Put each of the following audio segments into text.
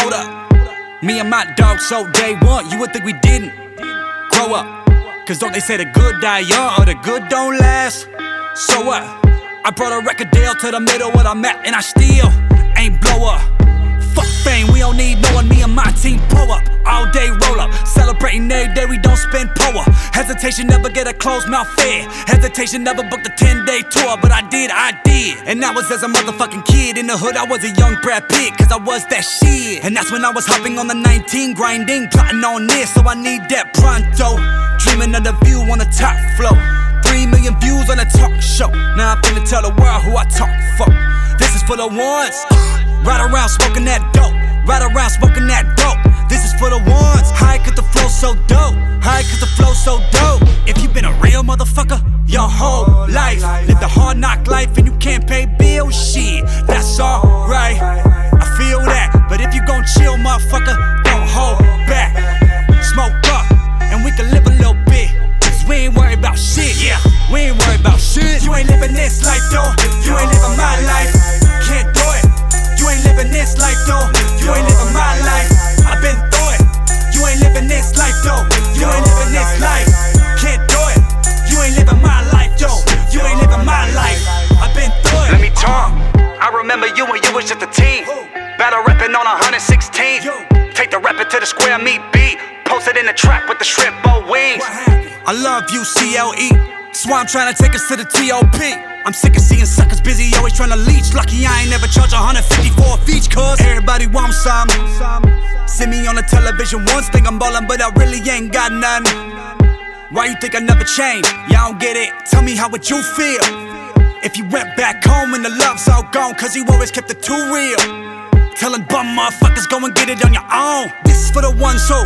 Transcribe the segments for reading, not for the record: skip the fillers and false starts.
hold up. Me and my dog so day one, you would think we didn't grow up. Cause don't they say the good die young or the good don't last? So what? I brought a record deal to the middle where I'm at and I still ain't blow up. Fuck fame, we don't need no one, me and my team pull up. All day roll up, celebrating every day, we don't spend power. Hesitation never get a closed mouth fed. Hesitation never booked a 10-day tour, but I did. And that was as a motherfucking kid. In the hood I was a young Brad Pitt, cause I was that shit. And that's when I was hopping on the 19, grinding, plotting on this, so I need that pronto. Dreaming of the view on the top floor, 3 million views on a talk show. Now I'm finna tell the world who I talk for. This is for the ones ride around smoking that dope, ride around smoking that dope. This is for the ones high cause the flow so dope, high cause the flow so dope. If you been a real motherfucker your whole life, live the hard knock life and you can't pay bills, shit, that's alright. I feel that, but if you gon' chill, motherfucker, don't hold back. Smoke up, and we can live a little bit, cause we ain't worried about shit. Yeah, we ain't worried about shit. You ain't living this life though, you ain't living my life. Can't do it. You ain't living this life though, you ain't living my life. I've been through it. You ain't living this life though, you ain't living this life. Can't do it. You ain't living my life though, you ain't living my life. I've been through it. Let me talk. I remember you when you was just a teen, battle rapping on 116. Take the rapper to the square meat beat, posted in the trap with the shrimp bow wings. I love you, CLE. That's why I'm trying to take us to the TOP. I'm sick of seeing suckers busy, always trying to leech. Lucky I ain't never charge 150 for a feature, cause everybody wants some. See me on the television once, think I'm ballin', but I really ain't got none. Why you think I never change? Yeah, I don't get it, tell me how would you feel if you went back home and the love's all gone, cause you always kept it too real. Telling bum motherfuckers go and get it on your own. This is for the ones who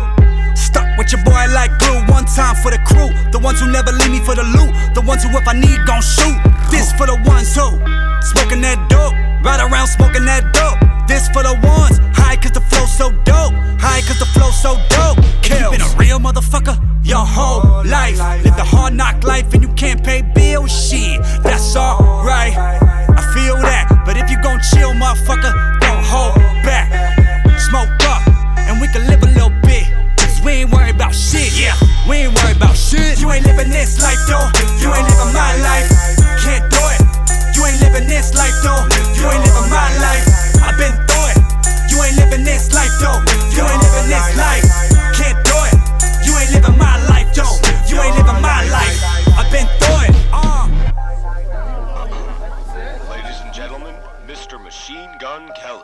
stuck with your boy like glue. One time for the crew, the ones who never leave me for the loot, the ones who if I need gon' shoot. This for the ones who smoking that dope, ride around smoking that dope. This for the ones high cause the flow so dope, high cause the flow so dope. You been a real motherfucker your whole life, live the hard knock life and you can't pay bills, shit, that's alright. I feel that, but if you gon' chill, motherfucker, don't hold back. Smoke up, and we can live a little bit, cause we ain't worried about shit. Yeah, we ain't worried about shit. You ain't living this life though, you ain't living my life. Can't do it. You ain't living this life though, you ain't living my life. I've been through it. You ain't living this life though, you ain't living this life. Can't do it. You ain't living my life though, you ain't living my life. I've been through it. Ladies and gentlemen, Mr. Machine Gun Kelly.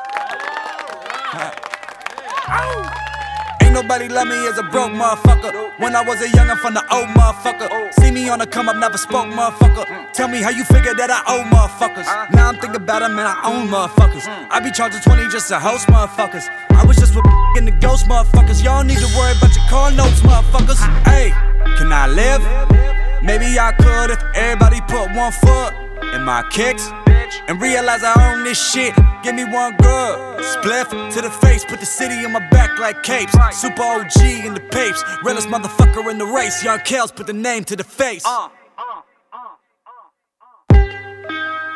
Ain't nobody love me as a broke motherfucker. When I was a youngin' from the old motherfucker. See me on the come up, never spoke motherfucker. Tell me how you figure that I owe motherfuckers. Now I'm thinking about them and I own motherfuckers. I be charging 20 just to host motherfuckers. I was just with in the ghost motherfuckers. Y'all need to worry about your car notes motherfuckers. Hey, can I live? Maybe I could if everybody put one foot in my kicks and realize I own this shit. Give me one good spliff to the face, put the city on my back like capes. Super OG in the papes, realest motherfucker in the race. Young Kels put the name to the face.